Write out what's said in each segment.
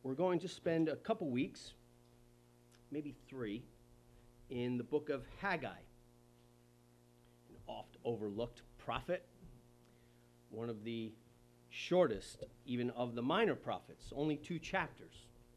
we're going to spend a couple weeks, maybe 3, in the book of Haggai, an oft overlooked prophet, one of the shortest even of the minor prophets, only 2 chapters.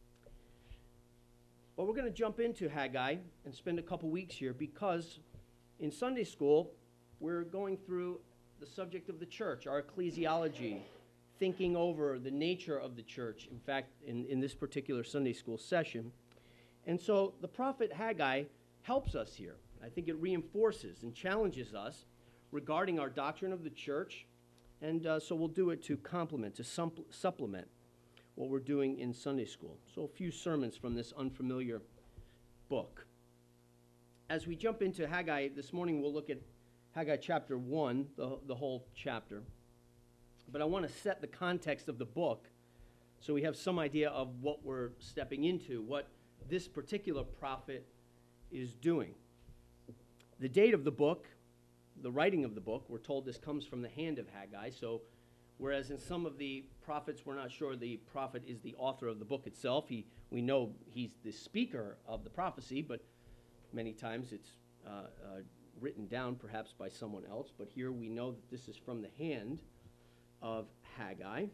But we're going to jump into Haggai and spend a couple weeks here because in Sunday school, we're going through the subject of the church, our ecclesiology, thinking over the nature of the church, in fact, in this particular Sunday school session. And so the prophet Haggai helps us here. I think it reinforces and challenges us regarding our doctrine of the church, and so we'll do it to complement, to supplement what we're doing in Sunday school. So a few sermons from this unfamiliar book. As we jump into Haggai this morning, we'll look at Haggai chapter 1, the whole chapter. But I want to set the context of the book so we have some idea of what we're stepping into, what this particular prophet is doing. The date of the book, the writing of the book, we're told this comes from the hand of Haggai. So whereas in some of the prophets, we're not sure the prophet is the author of the book itself. We know he's the speaker of the prophecy, but many times it's written down perhaps by someone else. But here we know that this is from the hand of Haggai.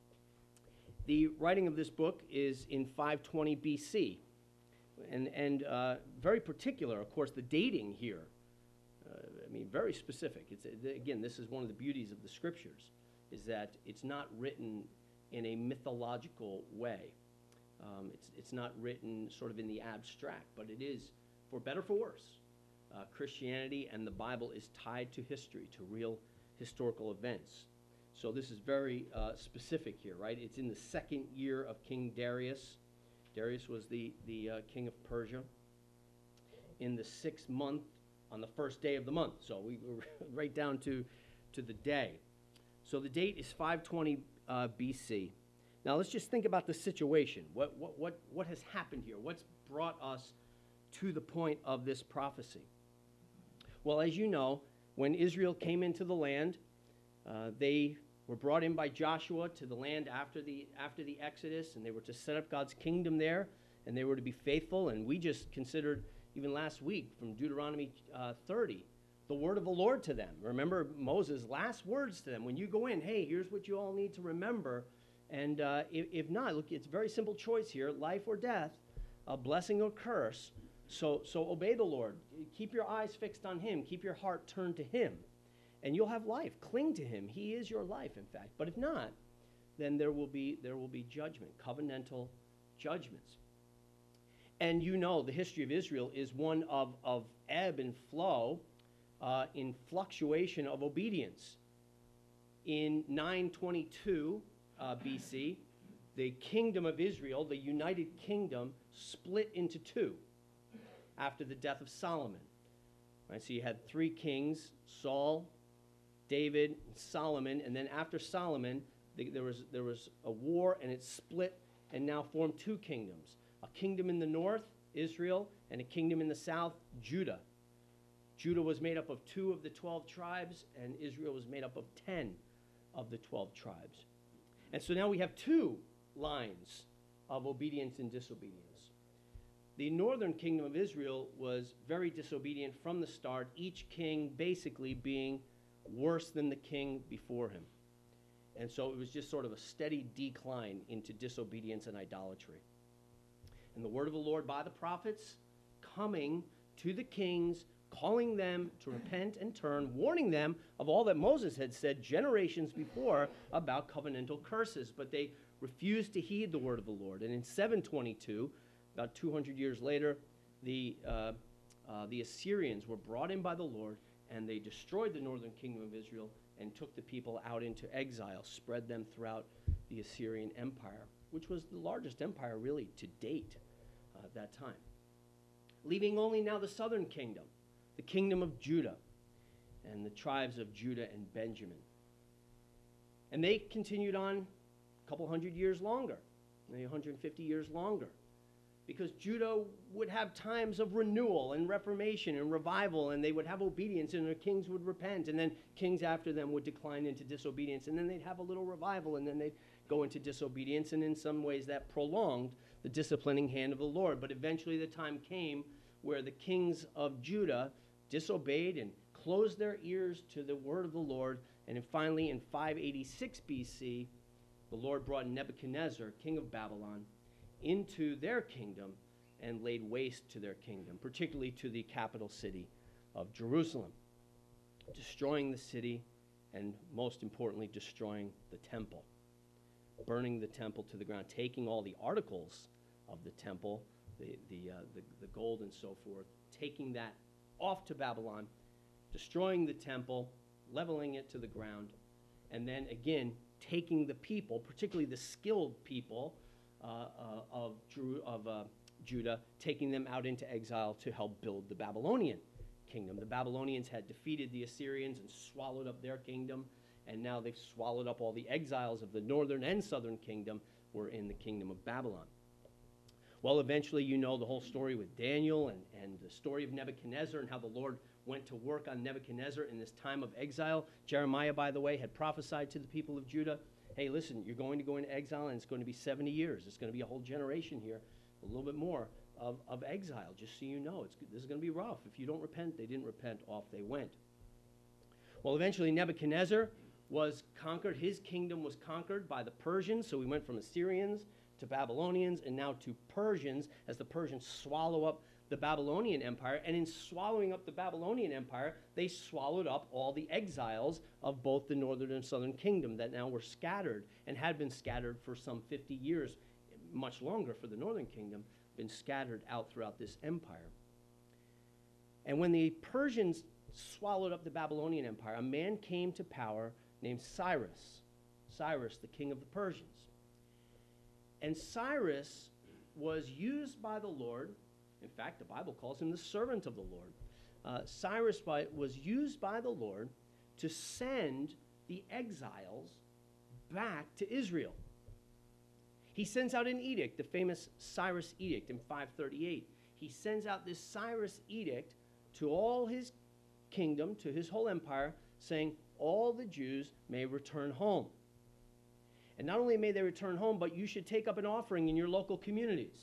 The writing of this book is in 520 BC. And very particular, of course, the dating here. Very specific. Again, this is one of the beauties of the scriptures, is that it's not written in a mythological way. It's not written sort of in the abstract, but it is, for better or for worse, Christianity and the Bible is tied to history, to real historical events. So this is very specific here, right? It's in the 2nd year of King Darius. Darius was the king of Persia. In the 6th month, on the 1st day of the month. So we were right down to the day. So the date is 520 BC. Now let's just think about the situation. What has happened here? What's brought us to the point of this prophecy? Well, as you know, when Israel came into the land, they were brought in by Joshua to the land after the Exodus, and they were to set up God's kingdom there, and they were to be faithful. And we just considered, even last week, from Deuteronomy 30, the word of the Lord to them. Remember Moses' last words to them. When you go in, hey, here's what you all need to remember. And if not, look, it's a very simple choice here, life or death, a blessing or curse. So obey the Lord. Keep your eyes fixed on him. Keep your heart turned to him. And you'll have life. Cling to him. He is your life, in fact. But if not, then there will be judgment, covenantal judgments. And you know the history of Israel is one of ebb and flow, in fluctuation of obedience. In 922 BC, the kingdom of Israel, the United Kingdom, split into 2 after the death of Solomon. Right, so you had 3 kings, Saul, David, Solomon, and then after Solomon, there was a war, and it split and now formed 2 kingdoms. A kingdom in the north, Israel, and a kingdom in the south, Judah. Judah was made up of 2 of the 12 tribes, and Israel was made up of 10 of the 12 tribes. And so now we have 2 lines of obedience and disobedience. The northern kingdom of Israel was very disobedient from the start, each king basically being worse than the king before him. And so it was just sort of a steady decline into disobedience and idolatry. And the word of the Lord by the prophets coming to the kings, calling them to repent and turn, warning them of all that Moses had said generations before about covenantal curses. But they refused to heed the word of the Lord. And in 722, about 200 years later, the Assyrians were brought in by the Lord, and they destroyed the northern kingdom of Israel and took the people out into exile, spread them throughout the Assyrian Empire, which was the largest empire really to date at that time. Leaving only now the southern kingdom, the kingdom of Judah, and the tribes of Judah and Benjamin. And they continued on a couple hundred years longer, maybe 150 years longer, because Judah would have times of renewal and reformation and revival, and they would have obedience, and their kings would repent, and then kings after them would decline into disobedience, and then they'd have a little revival, and then they'd go into disobedience, and in some ways that prolonged the disciplining hand of the Lord. But eventually the time came where the kings of Judah disobeyed and closed their ears to the word of the Lord. And then finally, in 586 BC, the Lord brought Nebuchadnezzar, king of Babylon, into their kingdom and laid waste to their kingdom, particularly to the capital city of Jerusalem, destroying the city and, most importantly, destroying the temple, burning the temple to the ground, taking all the articles of the temple, the gold and so forth, taking that off to Babylon, destroying the temple, leveling it to the ground, and then again taking the people, particularly the skilled people of Judah, taking them out into exile to help build the Babylonian kingdom. The Babylonians had defeated the Assyrians and swallowed up their kingdom, and now they've swallowed up all the exiles of the northern and southern kingdom were in the kingdom of Babylon. Well, eventually you know the whole story with Daniel and the story of Nebuchadnezzar and how the Lord went to work on Nebuchadnezzar in this time of exile. Jeremiah, by the way, had prophesied to the people of Judah, hey, listen, you're going to go into exile, and it's going to be 70 years. It's going to be a whole generation here, a little bit more of exile, just so you know. This is going to be rough. If you don't repent, they didn't repent, off they went. Well, eventually Nebuchadnezzar was conquered. His kingdom was conquered by the Persians, so we went from Assyrians to Babylonians and now to Persians, as the Persians swallow up the Babylonian Empire. And in swallowing up the Babylonian Empire, they swallowed up all the exiles of both the northern and southern kingdom that now were scattered and had been scattered for some 50 years, much longer for the northern kingdom, been scattered out throughout this empire. And when the Persians swallowed up the Babylonian Empire, a man came to power named Cyrus, the king of the Persians. And Cyrus was used by the Lord. In fact, the Bible calls him the servant of the Lord. Cyrus was used by the Lord to send the exiles back to Israel. He sends out an edict, the famous Cyrus Edict in 538. He sends out this Cyrus Edict to all his kingdom, to his whole empire, saying all the Jews may return home. And not only may they return home, but you should take up an offering in your local communities.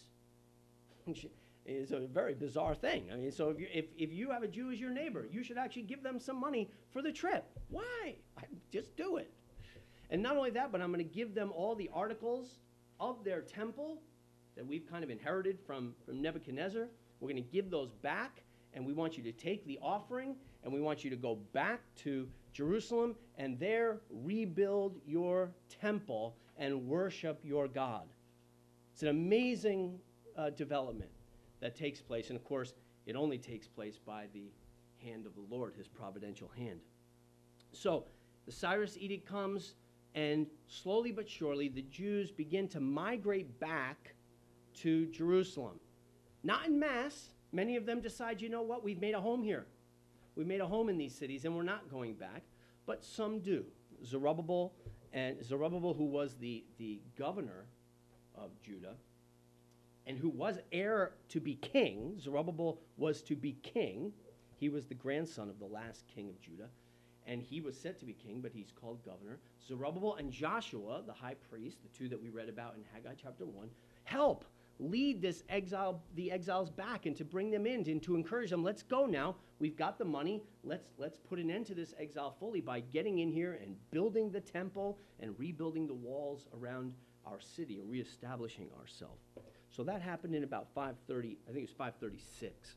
It's a very bizarre thing. I mean, so if you have a Jew as your neighbor, you should actually give them some money for the trip. Why? Just do it. And not only that, but I'm going to give them all the articles of their temple that we've kind of inherited from Nebuchadnezzar. We're going to give those back, and we want you to take the offering, and we want you to go back to Jerusalem and there rebuild your temple and worship your God. It's an amazing development that takes place. And of course, it only takes place by the hand of the Lord, his providential hand. So the Cyrus Edict comes, and slowly but surely, the Jews begin to migrate back to Jerusalem. Not en masse. Many of them decide, you know what, we've made a home here. We made a home in these cities, and we're not going back. But some do. Zerubbabel, who was the governor of Judah, and who was heir to be king. Zerubbabel was to be king. He was the grandson of the last king of Judah, and he was set to be king, but he's called governor. Zerubbabel and Joshua, the high priest, the two that we read about in Haggai chapter 1, help lead the exiles back and to bring them in and to encourage them. Let's go now. We've got the money. Let's put an end to this exile fully by getting in here and building the temple and rebuilding the walls around our city and reestablishing ourselves. So that happened in about 530, I think it was 536.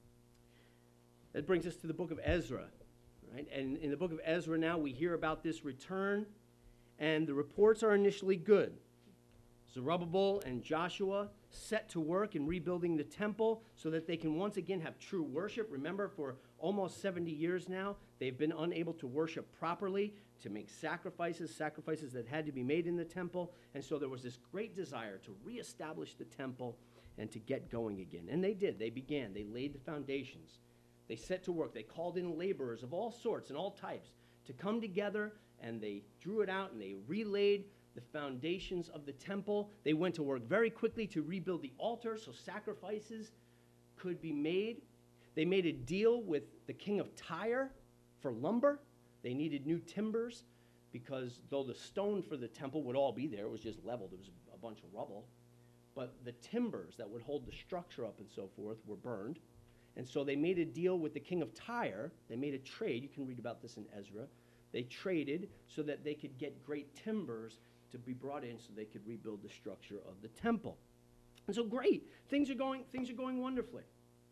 That brings us to the book of Ezra, right? And in the book of Ezra now we hear about this return, and the reports are initially good. Zerubbabel and Joshua set to work in rebuilding the temple so that they can once again have true worship. Remember, for almost 70 years now, they've been unable to worship properly, to make sacrifices that had to be made in the temple. And so there was this great desire to reestablish the temple and to get going again. And they did. They began. They laid the foundations. They set to work. They called in laborers of all sorts and all types to come together, and they drew it out, and they relaid the foundations of the temple. They went to work very quickly to rebuild the altar so sacrifices could be made. They made a deal with the king of Tyre for lumber. They needed new timbers because though the stone for the temple would all be there, it was just leveled, it was a bunch of rubble, but the timbers that would hold the structure up and so forth were burned. And so they made a deal with the king of Tyre. They made a trade. You can read about this in Ezra. They traded so that they could get great timbers to be brought in so they could rebuild the structure of the temple. And so great. Things are going wonderfully.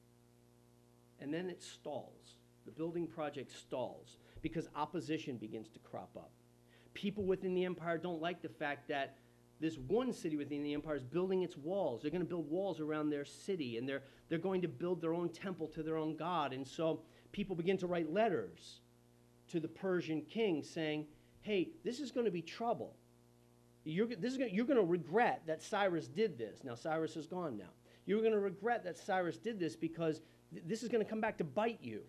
And then it stalls. The building project stalls because opposition begins to crop up. People within the empire don't like the fact that this one city within the empire is building its walls. They're going to build walls around their city, and they're going to build their own temple to their own god. And so people begin to write letters to the Persian king saying, hey, this is going to be trouble. You're going to regret that Cyrus did this. Now, Cyrus is gone now. You're going to regret that Cyrus did this because this is going to come back to bite you.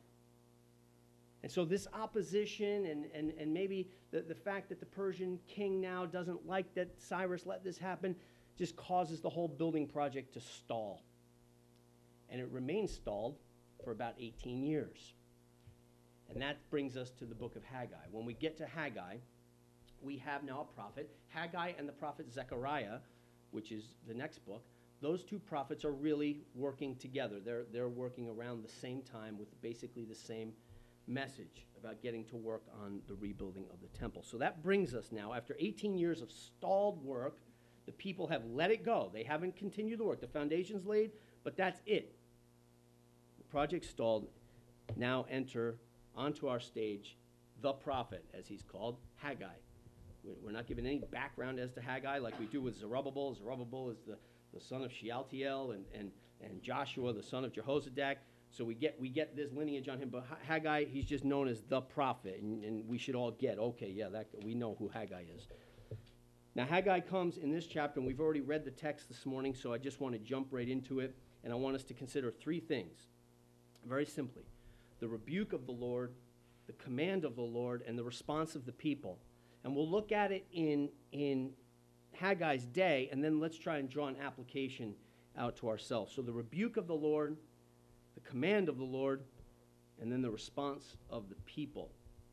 And so this opposition and maybe the fact that the Persian king now doesn't like that Cyrus let this happen just causes the whole building project to stall. And it remains stalled for about 18 years. And that brings us to the book of Haggai. When we get to Haggai, we have now a prophet. Haggai and the prophet Zechariah, which is the next book, those two prophets are really working together. They're working around the same time with basically the same message about getting to work on the rebuilding of the temple. So that brings us now, after 18 years of stalled work, the people have let it go. They haven't continued the work. The foundation's laid, but that's it. The project stalled. Now enter onto our stage the prophet, as he's called, Haggai. We're not given any background as to Haggai like we do with Zerubbabel. Zerubbabel is the son of Shealtiel and Joshua, the son of Jehozadak. So we get this lineage on him, but Haggai, he's just known as the prophet, and we should all get, okay, yeah, we know who Haggai is. Now, Haggai comes in this chapter, and we've already read the text this morning, so I just want to jump right into it, and I want us to consider three things, very simply. The rebuke of the Lord, the command of the Lord, and the response of the people. And we'll look at it in Haggai's day, and then let's try and draw an application out to ourselves. So the rebuke of the Lord, the command of the Lord, and then the response of the people.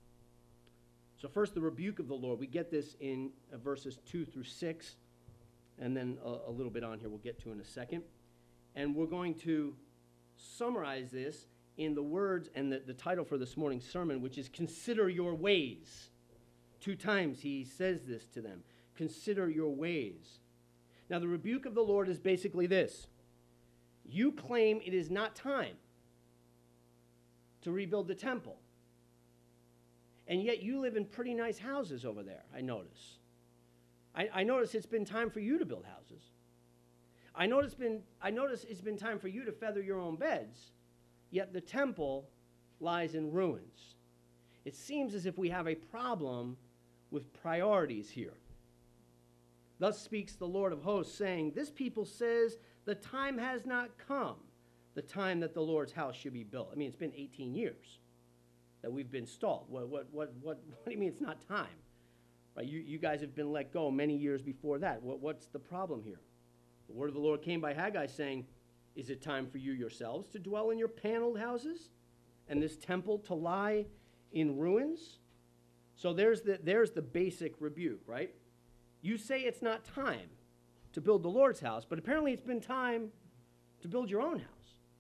So first, the rebuke of the Lord. We get this in verses 2 through 6, and then a little bit on here we'll get to in a second. And we're going to summarize this in the words and the title for this morning's sermon, which is Consider Your Ways. 2 times he says this to them. Consider your ways. Now, the rebuke of the Lord is basically this. You claim it is not time to rebuild the temple. And yet you live in pretty nice houses over there, I notice. I notice it's been time for you to build houses. I notice it's been time for you to feather your own beds, yet the temple lies in ruins. It seems as if we have a problem with priorities here. Thus speaks the Lord of hosts, saying, this people says, the time has not come, the time that the Lord's house should be built. I mean, it's been 18 years that we've been stalled. What do you mean it's not time? Right? You guys have been let go many years before that. What's the problem here? The word of the Lord came by Haggai saying, is it time for you yourselves to dwell in your paneled houses and this temple to lie in ruins? So there's the basic rebuke, right? You say it's not time to build the Lord's house, but apparently it's been time to build your own house.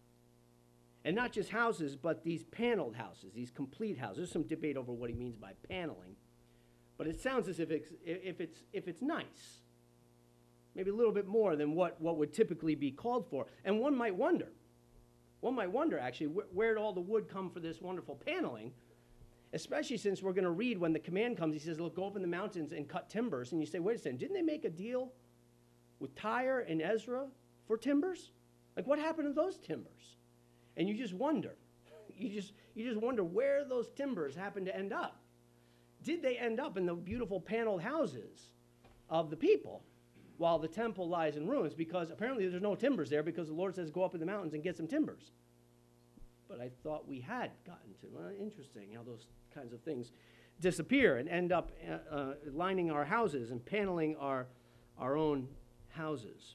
And not just houses, but these paneled houses, these complete houses. There's some debate over what he means by paneling, but it sounds as if it's nice, maybe a little bit more than what would typically be called for. And one might wonder actually, where'd all the wood come for this wonderful paneling? Especially since we're going to read when the command comes, he says, look, go up in the mountains and cut timbers. And you say, wait a second, didn't they make a deal with Tyre and Ezra for timbers? Like, what happened to those timbers? And you just wonder. You just wonder where those timbers happened to end up. Did they end up in the beautiful paneled houses of the people while the temple lies in ruins? Because apparently there's no timbers there because the Lord says go up in the mountains and get some timbers. But I thought we had gotten to. Well, interesting how those kinds of things disappear and end up lining our houses and paneling our own houses.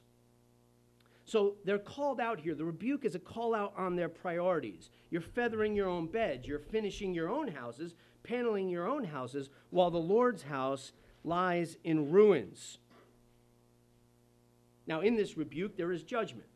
So they're called out here. The rebuke is a call out on their priorities. You're feathering your own beds. You're finishing your own houses paneling your own houses while the Lord's house lies in ruins. Now, in this rebuke, there is judgment.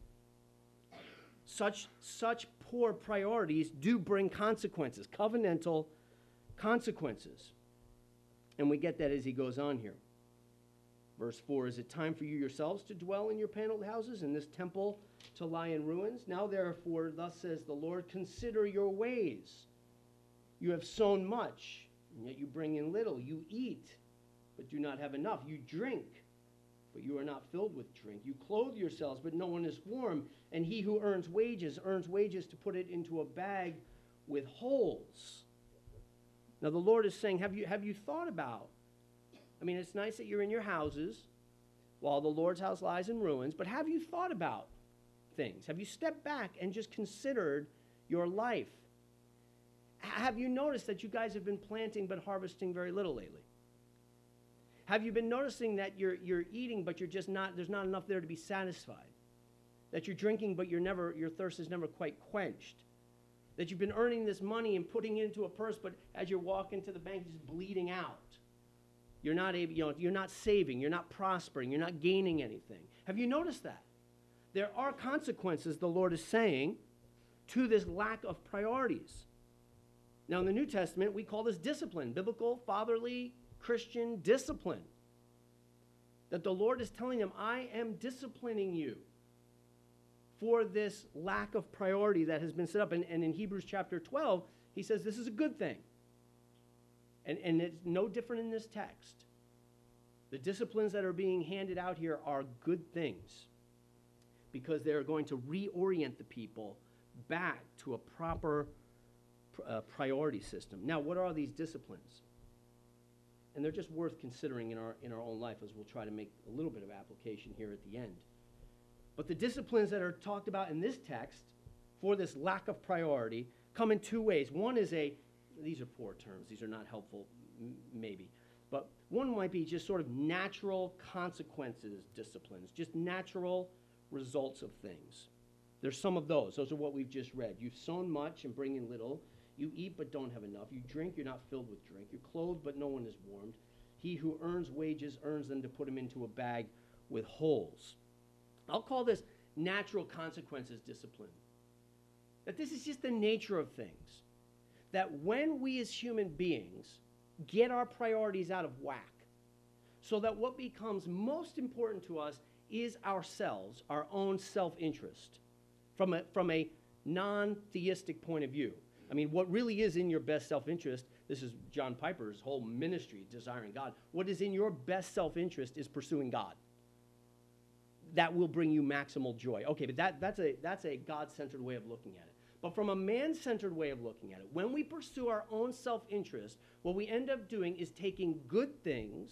Such poor priorities do bring consequences, covenantal consequences. And we get that as he goes on here. Verse 4, is it time for you yourselves to dwell in your paneled houses, and this temple to lie in ruins? Now, therefore, thus says the Lord, consider your ways. You have sown much, and yet you bring in little. You eat, but do not have enough. You drink, but you are not filled with drink. You clothe yourselves, but no one is warm. And he who earns wages to put it into a bag with holes. Now, the Lord is saying, have you thought about, I mean, it's nice that you're in your houses while the Lord's house lies in ruins, but have you thought about things? Have you stepped back and just considered your life? Have you noticed that you guys have been planting but harvesting very little lately? Have you been noticing that you're eating but you're just not, there's not enough there to be satisfied? That you're drinking but your thirst is never quite quenched? That you've been earning this money and putting it into a purse, but as you're walking to the bank, it's just bleeding out. You're not able, you're not saving, you're not prospering, you're not gaining anything. Have you noticed that? There are consequences, the Lord is saying, to this lack of priorities. Now, in the New Testament, we call this discipline, biblical, fatherly, Christian discipline. That the Lord is telling them, I am disciplining you for this lack of priority that has been set up. And in Hebrews chapter 12, he says this is a good thing. And it's no different in this text. The disciplines that are being handed out here are good things because they're going to reorient the people back to a proper priority system. Now, what are these disciplines? And they're just worth considering in our own life, as we'll try to make a little bit of application here at the end. But the disciplines that are talked about in this text for this lack of priority come in two ways. One is these are poor terms. These are not helpful, maybe. But one might be just sort of natural consequences disciplines, just natural results of things. There's some of those. Those are what we've just read. You've sown much and bring in little. You eat but don't have enough. You drink, you're not filled with drink. You're clothed but no one is warmed. He who earns wages earns them to put him into a bag with holes. I'll call this natural consequences discipline. That this is just the nature of things. That when we as human beings get our priorities out of whack, so that what becomes most important to us is ourselves, our own self-interest, from a non-theistic point of view. I mean, what really is in your best self-interest, this is John Piper's whole ministry, desiring God. What is in your best self-interest is pursuing God. That will bring you maximal joy. Okay, but that's a God-centered way of looking at it. But from a man-centered way of looking at it, when we pursue our own self-interest, what we end up doing is taking good things,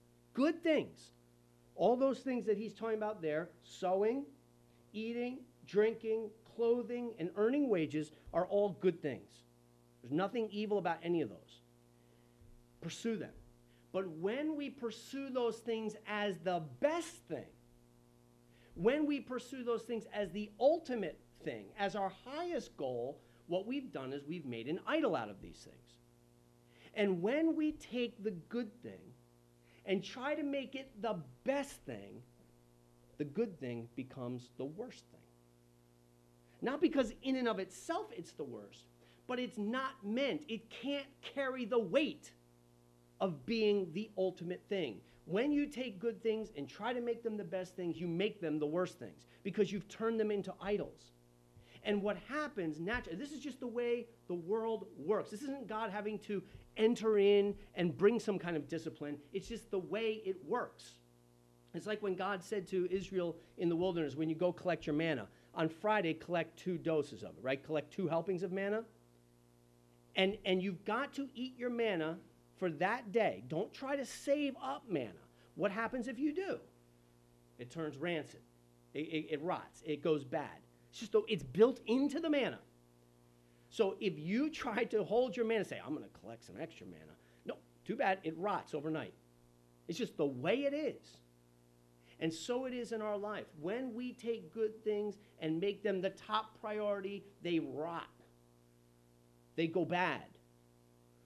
all those things that he's talking about there, sowing, eating, drinking, clothing, and earning wages are all good things. There's nothing evil about any of those. Pursue them. But when we pursue those things as the best thing, when we pursue those things as the ultimate thing, as our highest goal, what we've done is we've made an idol out of these things. And when we take the good thing and try to make it the best thing, the good thing becomes the worst thing. Not because in and of itself it's the worst, but it's not meant, it can't carry the weight of being the ultimate thing. When you take good things and try to make them the best things, you make them the worst things because you've turned them into idols. And what happens naturally, this is just the way the world works. This isn't God having to enter in and bring some kind of discipline. It's just the way it works. It's like when God said to Israel in the wilderness, when you go collect your manna, on Friday, collect 2 doses of it, right? Collect 2 helpings of manna. And you've got to eat your manna for that day. Don't try to save up manna. What happens if you do? It turns rancid. It rots. It goes bad. It's built into the manna. So if you try to hold your manna and say, I'm going to collect some extra manna, no, too bad, it rots overnight. It's just the way it is. And so it is in our life. When we take good things and make them the top priority, they rot. They go bad.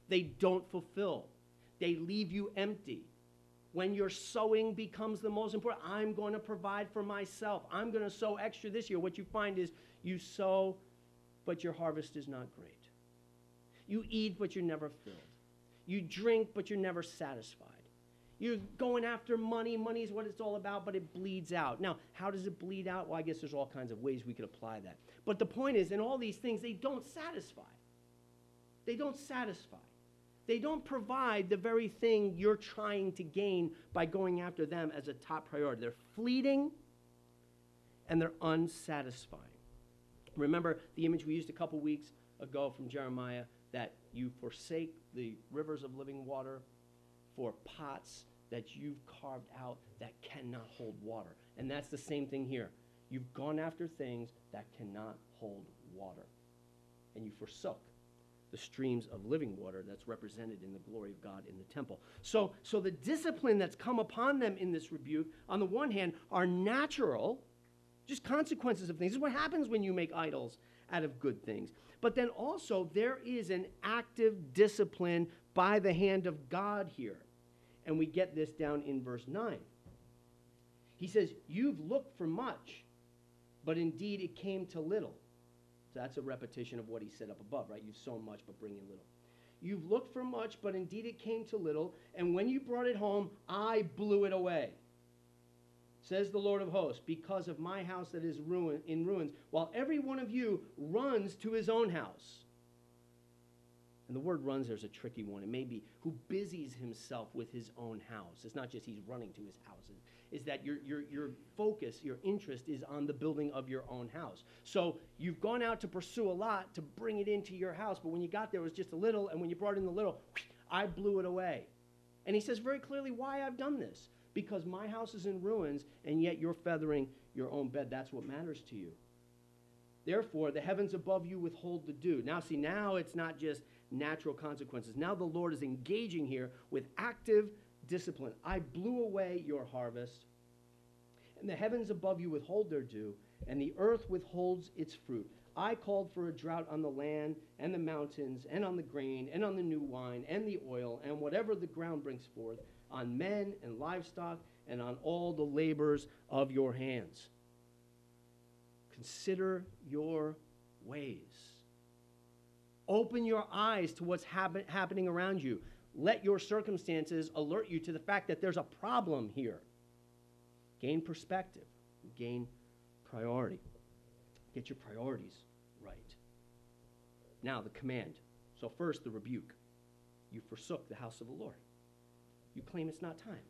They don't fulfill. They leave you empty. When your sowing becomes the most important, I'm going to provide for myself. I'm going to sow extra this year. What you find is you sow, but your harvest is not great. You eat, but you're never filled. You drink, but you're never satisfied. You're going after money. Money is what it's all about, but it bleeds out. Now, how does it bleed out? Well, I guess there's all kinds of ways we could apply that. But the point is, in all these things, they don't satisfy. They don't satisfy. They don't provide the very thing you're trying to gain by going after them as a top priority. They're fleeting and they're unsatisfying. Remember the image we used a couple weeks ago from Jeremiah, that you forsake the rivers of living water for pots that you've carved out that cannot hold water. And that's the same thing here. You've gone after things that cannot hold water. And you forsook the streams of living water that's represented in the glory of God in the temple. So the discipline that's come upon them in this rebuke, on the one hand, are natural, just consequences of things. This is what happens when you make idols out of good things. But then also there is an active discipline by the hand of God here. And we get this down in verse 9. He says, you've looked for much, but indeed it came to little. So that's a repetition of what he said up above, right? You've sown much, but bring in little. You've looked for much, but indeed it came to little. And when you brought it home, I blew it away, says the Lord of hosts, because of my house that is in ruins, while every one of you runs to his own house. And the word runs, there's a tricky one. It may be who busies himself with his own house. It's not just he's running to his house. Is that your focus, your interest is on the building of your own house. So you've gone out to pursue a lot to bring it into your house, but when you got there, it was just a little, and when you brought in the little, I blew it away. And he says very clearly why I've done this. Because my house is in ruins, and yet you're feathering your own bed. That's what matters to you. Therefore, the heavens above you withhold the dew. Now it's not just natural consequences. Now the Lord is engaging here with active discipline. I blew away your harvest, and the heavens above you withhold their dew, and the earth withholds its fruit. I called for a drought on the land and the mountains and on the grain and on the new wine and the oil and whatever the ground brings forth, on men and livestock and on all the labors of your hands. Consider your ways. Open your eyes to what's happening around you. Let your circumstances alert you to the fact that there's a problem here. Gain perspective. Gain priority. Get your priorities right. Now, the command. So first, the rebuke. You forsook the house of the Lord. You claim it's not time.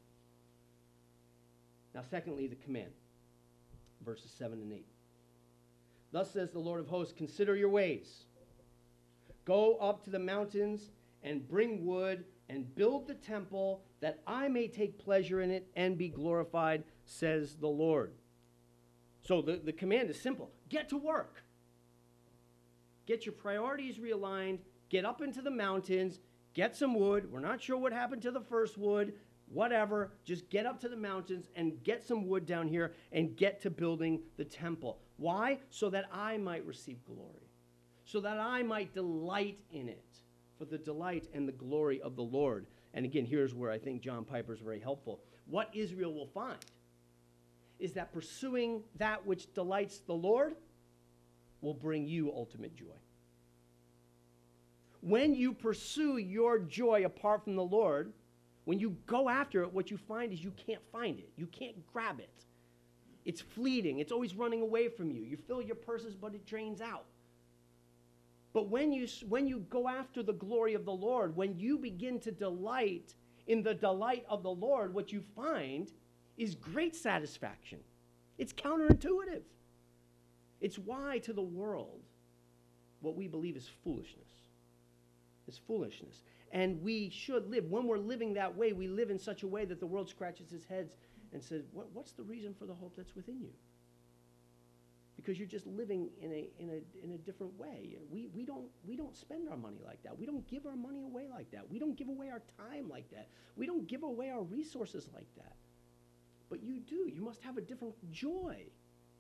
Now, secondly, the command. Verses 7 and 8. Thus says the Lord of hosts, consider your ways. Go up to the mountains and bring wood and build the temple that I may take pleasure in it and be glorified, says the Lord. So the command is simple. Get to work. Get your priorities realigned. Get up into the mountains. Get some wood. We're not sure what happened to the first wood. Whatever. Just get up to the mountains and get some wood down here and get to building the temple. Why? So that I might receive glory. So that I might delight in it. For the delight and the glory of the Lord. And again, here's where I think John Piper is very helpful. What Israel will find is that pursuing that which delights the Lord will bring you ultimate joy. When you pursue your joy apart from the Lord, when you go after it, what you find is you can't find it. You can't grab it. It's fleeting. It's always running away from you. You fill your purses, but it drains out. But when you go after the glory of the Lord, when you begin to delight in the delight of the Lord, what you find is great satisfaction. It's counterintuitive. It's why to the world what we believe is foolishness. It's foolishness. And we should live. When we're living that way, we live in such a way that the world scratches its heads and says, what's the reason for the hope that's within you? Because you're just living in a different way. We don't spend our money like that. We don't give our money away like that. We don't give away our time like that. We don't give away our resources like that. But you do. You must have a different joy. You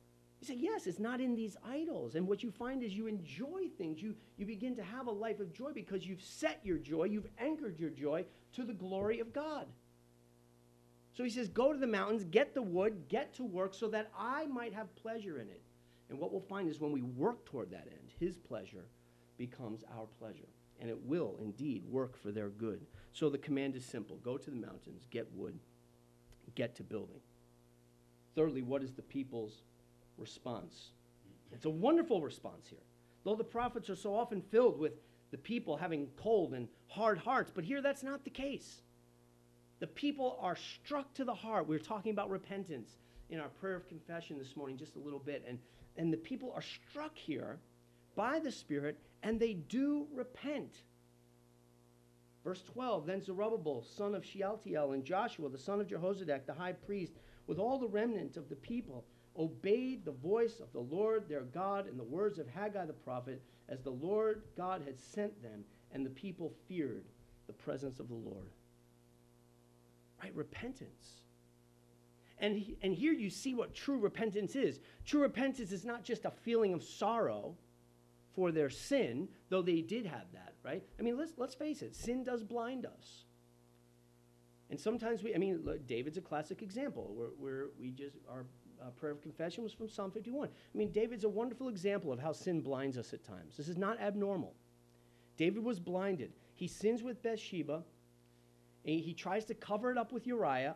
say, yes, it's not in these idols. And what you find is you enjoy things. You begin to have a life of joy because you've set your joy, you've anchored your joy to the glory of God. So he says, go to the mountains, get the wood, get to work so that I might have pleasure in it. And what we'll find is when we work toward that end, his pleasure becomes our pleasure. And it will indeed work for their good. So the command is simple. Go to the mountains, get wood, get to building. Thirdly, what is the people's response? It's a wonderful response here. Though the prophets are so often filled with the people having cold and hard hearts, but here that's not the case. The people are struck to the heart. We were talking about repentance in our prayer of confession this morning just a little bit, and the people are struck here by the Spirit, and they do repent. Verse 12, then Zerubbabel, son of Shealtiel, and Joshua, the son of Jehozadak, the high priest, with all the remnant of the people, obeyed the voice of the Lord their God and the words of Haggai the prophet, as the Lord God had sent them, and the people feared the presence of the Lord. Right? Repentance. And here you see what true repentance is. True repentance is not just a feeling of sorrow for their sin, though they did have that, right? I mean, let's face it, sin does blind us. And sometimes look, David's a classic example where our prayer of confession was from Psalm 51. I mean, David's a wonderful example of how sin blinds us at times. This is not abnormal. David was blinded. He sins with Bathsheba. And he tries to cover it up with Uriah.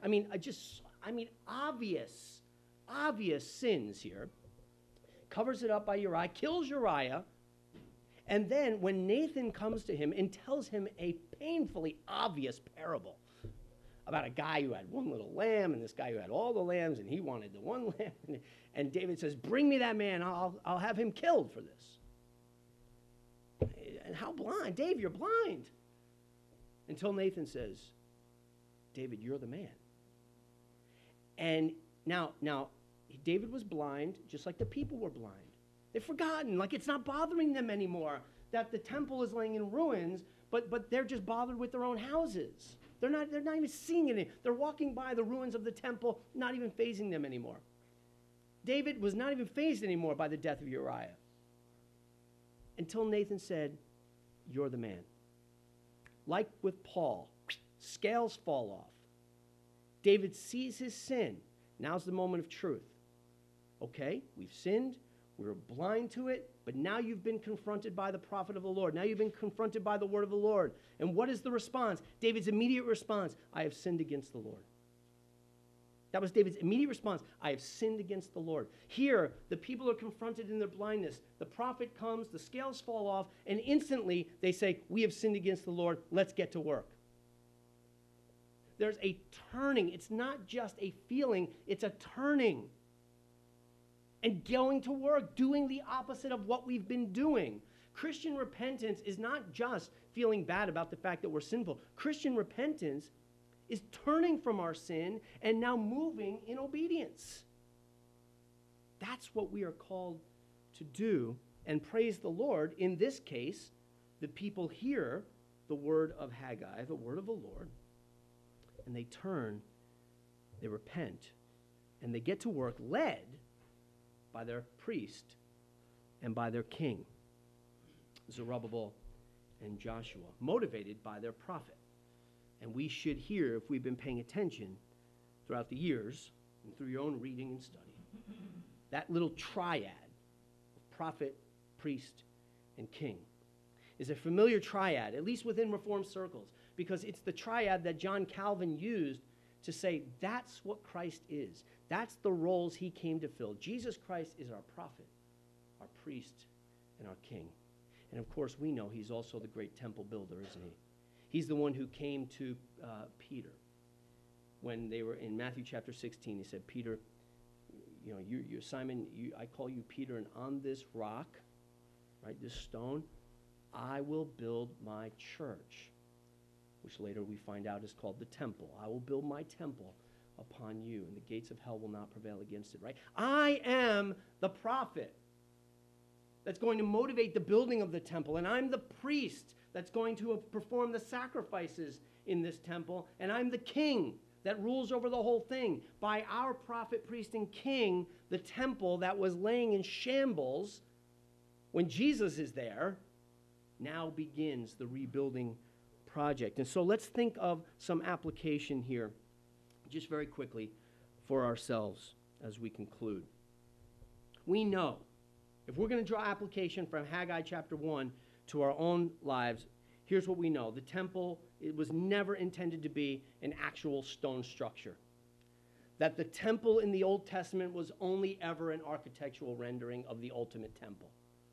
Obvious sins here. Covers it up by Uriah, kills Uriah. And then when Nathan comes to him and tells him a painfully obvious parable about a guy who had one little lamb and this guy who had all the lambs and he wanted the one lamb. And David says, bring me that man. I'll have him killed for this. And how blind? Dave, you're blind. Until Nathan says, David, you're the man. And now, David was blind, just like the people were blind. They've forgotten, like it's not bothering them anymore that the temple is laying in ruins, but they're just bothered with their own houses. They're not even seeing it. They're walking by the ruins of the temple, not even fazing them anymore. David was not even fazed anymore by the death of Uriah. Until Nathan said, you're the man. Like with Paul, scales fall off. David sees his sin. Now's the moment of truth. Okay, we've sinned. We're blind to it. But now you've been confronted by the prophet of the Lord. Now you've been confronted by the word of the Lord. And what is the response? David's immediate response, I have sinned against the Lord. That was David's immediate response. I have sinned against the Lord. Here, the people are confronted in their blindness. The prophet comes, the scales fall off, and instantly they say, we have sinned against the Lord. Let's get to work. There's a turning. It's not just a feeling. It's a turning. And going to work, doing the opposite of what we've been doing. Christian repentance is not just feeling bad about the fact that we're sinful. Christian repentance is turning from our sin and now moving in obedience. That's what we are called to do. And praise the Lord, in this case, the people hear the word of Haggai, the word of the Lord, and they turn, they repent, and they get to work led by their priest and by their king, Zerubbabel and Joshua, motivated by their prophet. And we should hear, if we've been paying attention throughout the years and through your own reading and study, that little triad of prophet, priest, and king is a familiar triad, at least within Reformed circles, because it's the triad that John Calvin used to say that's what Christ is. That's the roles he came to fill. Jesus Christ is our prophet, our priest, and our king. And of course, we know he's also the great temple builder, isn't he? He's the one who came to Peter when they were in Matthew chapter 16. He said, Peter, you're Simon, I call you Peter, and on this rock, right, this stone, I will build my church, which later we find out is called the temple. I will build my temple upon you, and the gates of hell will not prevail against it, right? I am the prophet that's going to motivate the building of the temple, and I'm the priest that's going to perform the sacrifices in this temple, and I'm the king that rules over the whole thing. By our prophet, priest, and king, the temple that was laying in shambles when Jesus is there now begins the rebuilding project. And so let's think of some application here, just very quickly, for ourselves as we conclude. We know, if we're going to draw application from Haggai chapter 1 to our own lives, here's what we know. The temple, it was never intended to be an actual stone structure. That the temple in the Old Testament was only ever an architectural rendering of the ultimate temple.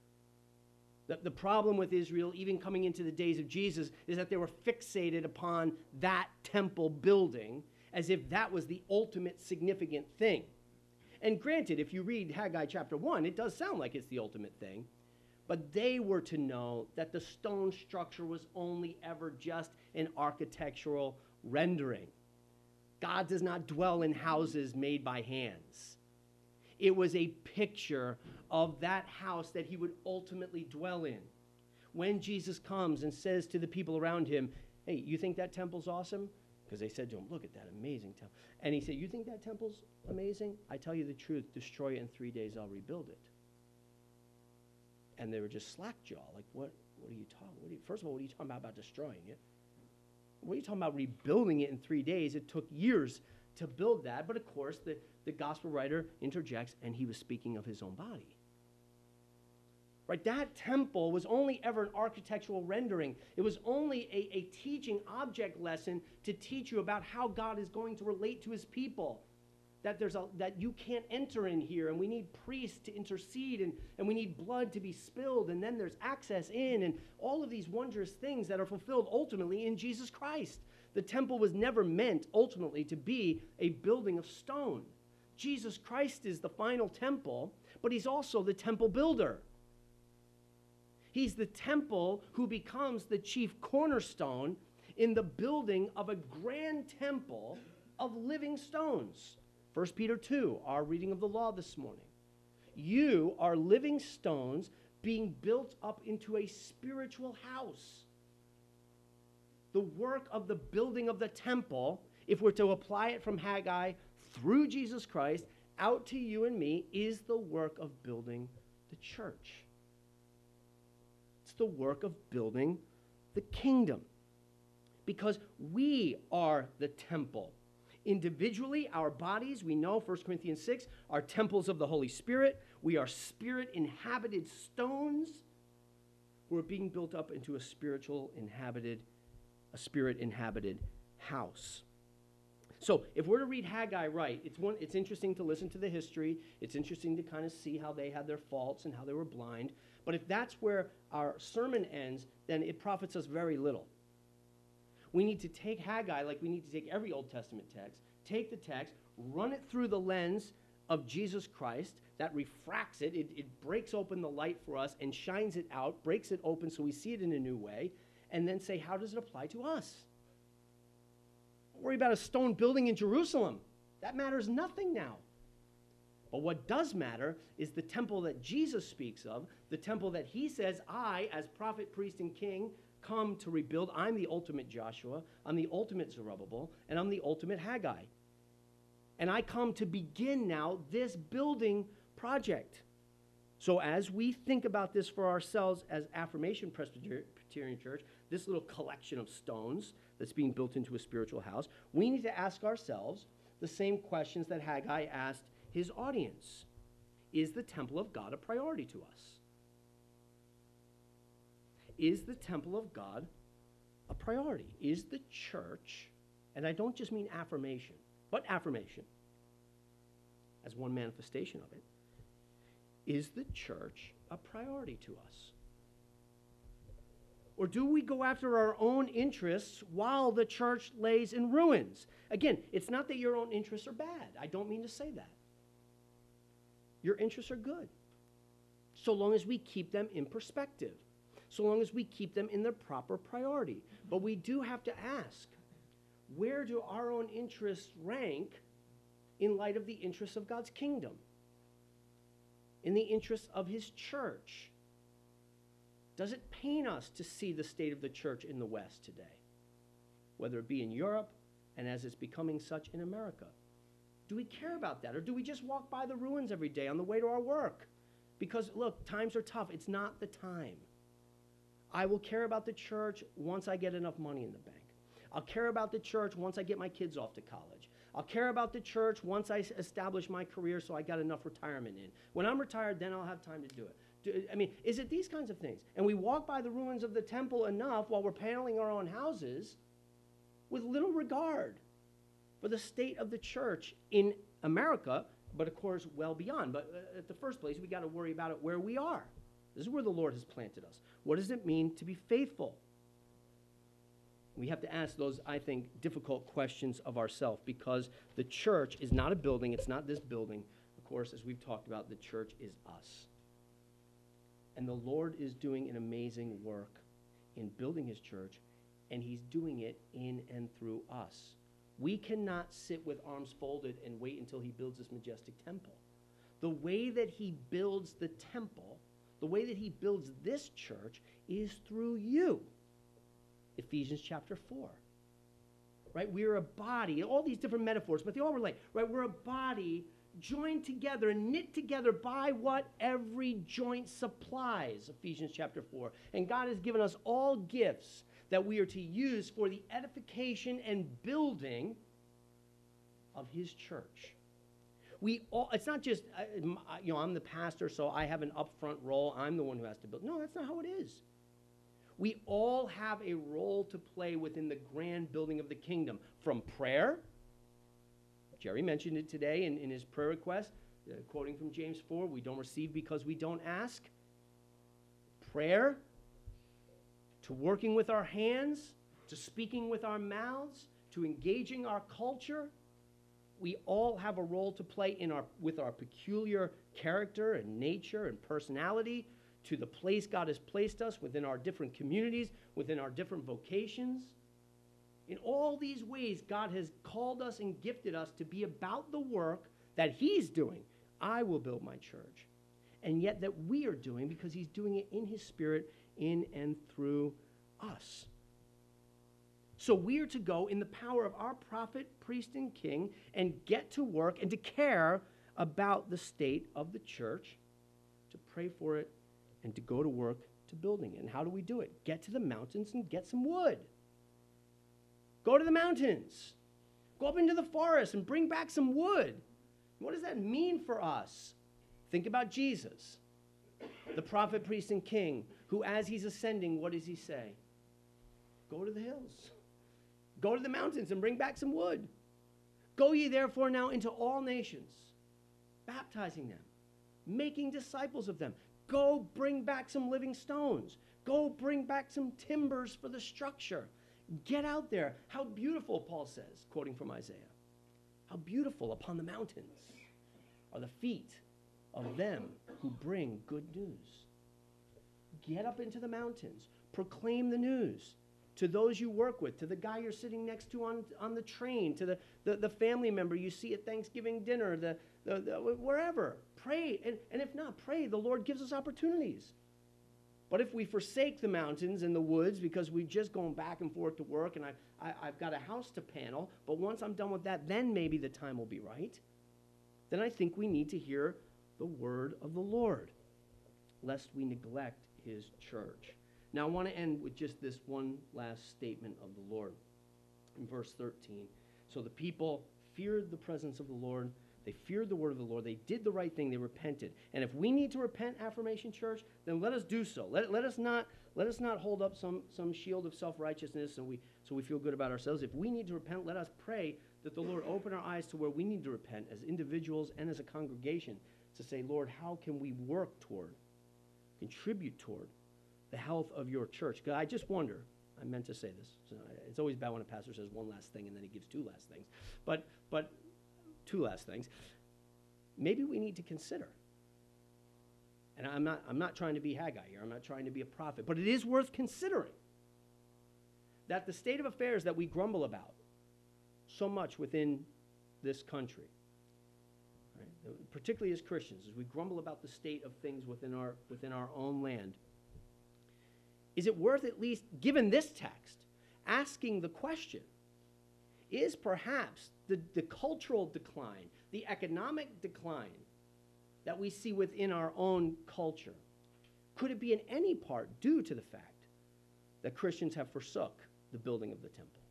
The problem with Israel, even coming into the days of Jesus, is that they were fixated upon that temple building as if that was the ultimate significant thing. And granted, if you read Haggai chapter 1, it does sound like it's the ultimate thing. But they were to know that the stone structure was only ever just an architectural rendering. God does not dwell in houses made by hands. It was a picture of that house that he would ultimately dwell in. When Jesus comes and says to the people around him, hey, you think that temple's awesome? Because they said to him, look at that amazing temple. And he said, you think that temple's amazing? I tell you the truth, destroy it in 3 days, I'll rebuild it. And they were just slack-jawed, like, what are you talking, first of all, what are you talking about destroying it? What are you talking about rebuilding it in 3 days? It took years to build that. But of course, the gospel writer interjects, and he was speaking of his own body. Right? That temple was only ever an architectural rendering. It was only a teaching object lesson to teach you about how God is going to relate to his people. That you can't enter in here, and we need priests to intercede, and we need blood to be spilled, and then there's access in, and all of these wondrous things that are fulfilled ultimately in Jesus Christ. The temple was never meant ultimately to be a building of stone. Jesus Christ is the final temple, but he's also the temple builder. He's the temple who becomes the chief cornerstone in the building of a grand temple of living stones. 1 Peter 2, our reading of the law this morning. You are living stones being built up into a spiritual house. The work of the building of the temple, if we're to apply it from Haggai through Jesus Christ out to you and me, is the work of building the church. It's the work of building the kingdom. Because we are the temple. Individually, our bodies, we know 1 Corinthians 6, are temples of the Holy Spirit. We are spirit-inhabited stones. We're being built up into a spirit-inhabited house. So if we're to read Haggai right, it's interesting to listen to the history. It's interesting to kind of see how they had their faults and how they were blind. But if that's where our sermon ends, then it profits us very little. We need to take Haggai like we need to take every Old Testament text, take the text, run it through the lens of Jesus Christ. That refracts it. It breaks open the light for us and shines it out, breaks it open so we see it in a new way, and then say, how does it apply to us? Don't worry about a stone building in Jerusalem. That matters nothing now. But what does matter is the temple that Jesus speaks of, the temple that he says, I, as prophet, priest, and king, come to rebuild. I'm the ultimate Joshua, I'm the ultimate Zerubbabel, and I'm the ultimate Haggai. And I come to begin now this building project. So as we think about this for ourselves as Affirmation Presbyterian Church, this little collection of stones that's being built into a spiritual house, we need to ask ourselves the same questions that Haggai asked his audience. Is the temple of God a priority to us? Is the temple of God a priority? Is the church, and I don't just mean affirmation, but affirmation as one manifestation of it, is the church a priority to us? Or do we go after our own interests while the church lays in ruins? Again, it's not that your own interests are bad. I don't mean to say that. Your interests are good, so long as we keep them in perspective, so long as we keep them in their proper priority. But we do have to ask, where do our own interests rank in light of the interests of God's kingdom? In the interests of his church? Does it pain us to see the state of the church in the West today? Whether it be in Europe and as it's becoming such in America? Do we care about that? Or do we just walk by the ruins every day on the way to our work? Because, look, times are tough. It's not the time. I will care about the church once I get enough money in the bank. I'll care about the church once I get my kids off to college. I'll care about the church once I establish my career so I got enough retirement in. When I'm retired, then I'll have time to do it. Is it these kinds of things? And we walk by the ruins of the temple enough while we're paneling our own houses with little regard for the state of the church in America, but of course well beyond. But at the first place, we got to worry about it where we are. This is where the Lord has planted us. What does it mean to be faithful? We have to ask those, I think, difficult questions of ourselves, because the church is not a building. It's not this building. Of course, as we've talked about, the church is us. And the Lord is doing an amazing work in building his church, and he's doing it in and through us. We cannot sit with arms folded and wait until he builds this majestic temple. The way that he builds the temple, the way that he builds this church, is through you. Ephesians chapter 4. Right? We are a body, all these different metaphors, but they all relate. Right? We're a body joined together and knit together by what every joint supplies. Ephesians chapter 4. And God has given us all gifts that we are to use for the edification and building of his church. It's not just, I'm the pastor, so I have an upfront role. I'm the one who has to build. No, that's not how it is. We all have a role to play within the grand building of the kingdom. From prayer, Jerry mentioned it today in his prayer request, quoting from James 4, we don't receive because we don't ask. Prayer, to working with our hands, to speaking with our mouths, to engaging our culture. We all have a role to play with our peculiar character and nature and personality, to the place God has placed us within our different communities, within our different vocations. In all these ways, God has called us and gifted us to be about the work that he's doing. I will build my church. And yet that we are doing because he's doing it in his Spirit, in and through us. So we are to go in the power of our prophet, priest, and king and get to work and to care about the state of the church, to pray for it, and to go to work to building it. And how do we do it? Get to the mountains and get some wood. Go to the mountains. Go up into the forest and bring back some wood. What does that mean for us? Think about Jesus, the prophet, priest, and king, who as he's ascending, what does he say? Go to the hills. Go to the mountains and bring back some wood. Go ye therefore now into all nations, baptizing them, making disciples of them. Go bring back some living stones. Go bring back some timbers for the structure. Get out there. How beautiful, Paul says, quoting from Isaiah. How beautiful upon the mountains are the feet of them who bring good news. Get up into the mountains. Proclaim the news to those you work with, to the guy you're sitting next to on the train, to the family member you see at Thanksgiving dinner, wherever. Pray, and if not, pray. The Lord gives us opportunities. But if we forsake the mountains and the woods because we're just going back and forth to work and I've got a house to panel, but once I'm done with that, then maybe the time will be right, then I think we need to hear the word of the Lord, lest we neglect his church. Now, I want to end with just this one last statement of the Lord in verse 13. So the people feared the presence of the Lord. They feared the word of the Lord. They did the right thing. They repented. And if we need to repent, Affirmation Church, then let us do so. Let us not hold up some shield of self-righteousness so we feel good about ourselves. If we need to repent, let us pray that the Lord open our eyes to where we need to repent as individuals and as a congregation to say, Lord, how can we work toward, contribute toward the health of your church? God, I just wonder, I meant to say this. So it's always bad when a pastor says one last thing and then he gives two last things. But two last things. Maybe we need to consider. And I'm not trying to be Haggai here. I'm not trying to be a prophet. But it is worth considering that the state of affairs that we grumble about so much within this country, right, particularly as Christians, as we grumble about the state of things within our own land, is it worth, at least given this text, asking the question, is perhaps the cultural decline, the economic decline that we see within our own culture. Could it be in any part due to the fact that Christians have forsook the building of the temple?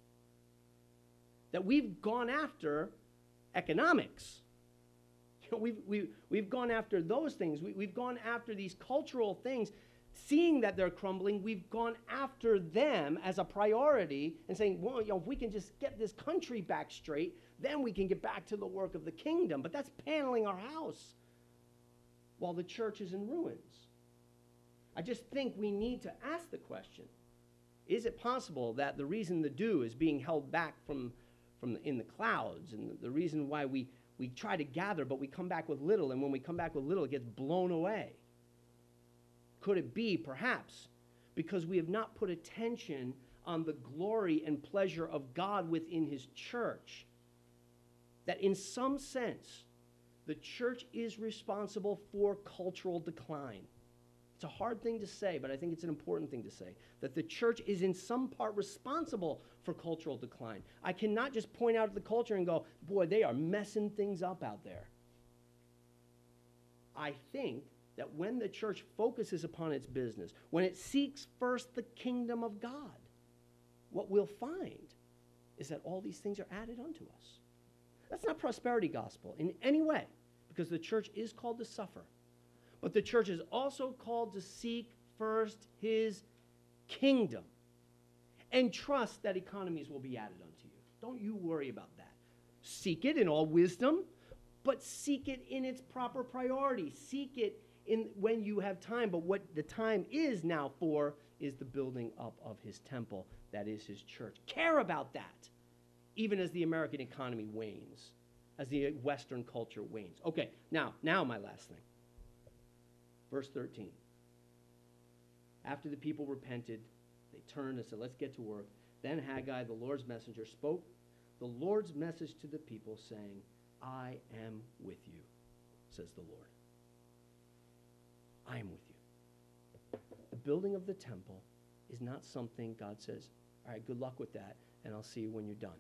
That we've gone after economics. You know, we've gone after those things. We've gone after these cultural things. Seeing that they're crumbling, we've gone after them as a priority and saying, well, you know, if we can just get this country back straight, then we can get back to the work of the kingdom. But that's paneling our house while the church is in ruins. I just think we need to ask the question, is it possible that the reason the dew is being held back in the clouds, and the reason why we try to gather but we come back with little, and when we come back with little it gets blown away? Could it be perhaps because we have not put attention on the glory and pleasure of God within his church, that in some sense the church is responsible for cultural decline? It's a hard thing to say, but I think it's an important thing to say, that the church is in some part responsible for cultural decline. I cannot just point out the culture and go, boy, they are messing things up out there. I think that when the church focuses upon its business, when it seeks first the kingdom of God, what we'll find is that all these things are added unto us. That's not prosperity gospel in any way, because the church is called to suffer. But the church is also called to seek first his kingdom and trust that economies will be added unto you. Don't you worry about that. Seek it in all wisdom, but seek it in its proper priority. Seek it in when you have time. But what the time is now for is the building up of his temple, that is his church. Care about that, even as the American economy wanes, as the Western culture wanes. Okay, now my last thing. Verse 13. After the people repented, they turned and said, let's get to work. Then Haggai, the Lord's messenger, spoke the Lord's message to the people, saying, I am with you, says the Lord. I am with you. The building of the temple is not something God says, all right, good luck with that, and I'll see you when you're done.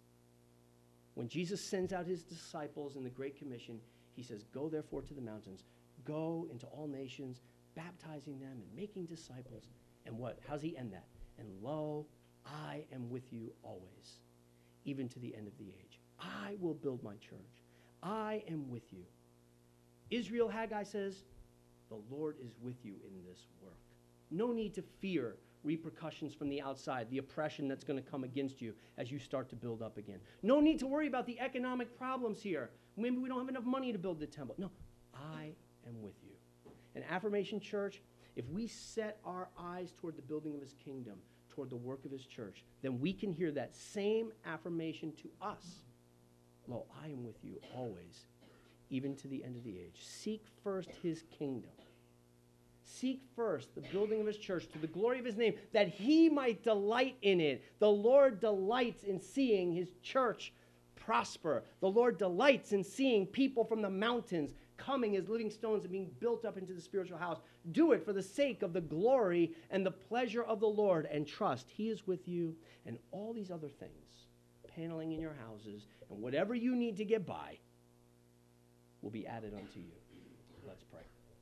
When Jesus sends out his disciples in the Great Commission, he says, go therefore to the mountains, go into all nations, baptizing them and making disciples. And what? How's he end that? And lo, I am with you always, even to the end of the age. I will build my church. I am with you. Israel, Haggai says, the Lord is with you in this work. No need to fear repercussions from the outside, the oppression that's going to come against you as you start to build up again. No need to worry about the economic problems here. Maybe we don't have enough money to build the temple. No, I am with you. And Affirmation Church, if we set our eyes toward the building of his kingdom, toward the work of his church, then we can hear that same affirmation to us. Lo, I am with you always, even to the end of the age. Seek first his kingdom. Seek first the building of his church to the glory of his name, that he might delight in it. The Lord delights in seeing his church prosper. The Lord delights in seeing people from the mountains coming as living stones and being built up into the spiritual house. Do it for the sake of the glory and the pleasure of the Lord, and trust he is with you, and all these other things, paneling in your houses, and whatever you need to get by will be added unto you. Let's pray.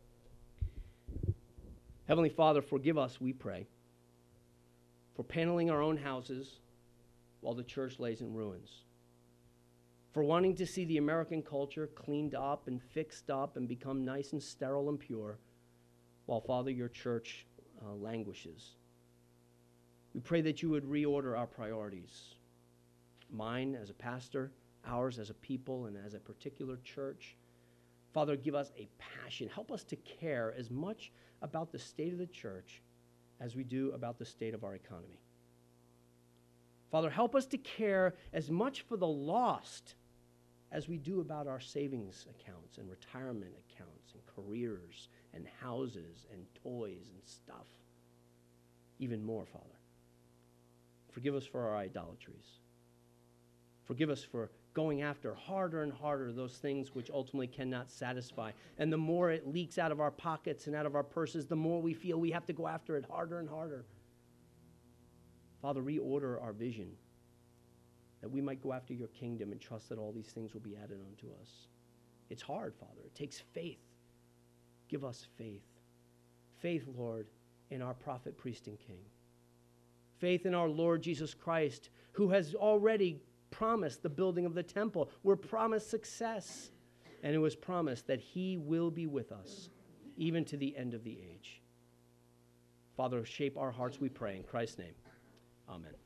Heavenly Father, forgive us, we pray, for paneling our own houses while the church lays in ruins, for wanting to see the American culture cleaned up and fixed up and become nice and sterile and pure, while, Father, your church languishes. We pray that you would reorder our priorities, mine as a pastor, ours as a people and as a particular church. Father, give us a passion. Help us to care as much about the state of the church as we do about the state of our economy. Father, help us to care as much for the lost as we do about our savings accounts and retirement accounts and careers and houses and toys and stuff. Even more, Father. Forgive us for our idolatries. Forgive us for going after harder and harder those things which ultimately cannot satisfy. And the more it leaks out of our pockets and out of our purses, the more we feel we have to go after it harder and harder. Father, reorder our vision, that we might go after your kingdom and trust that all these things will be added unto us. It's hard, Father. It takes faith. Give us faith. Faith, Lord, in our prophet, priest, and king. Faith in our Lord Jesus Christ, who has already promised the building of the temple. We're promised success. And it was promised that he will be with us, even to the end of the age. Father, shape our hearts, we pray. In Christ's name, amen.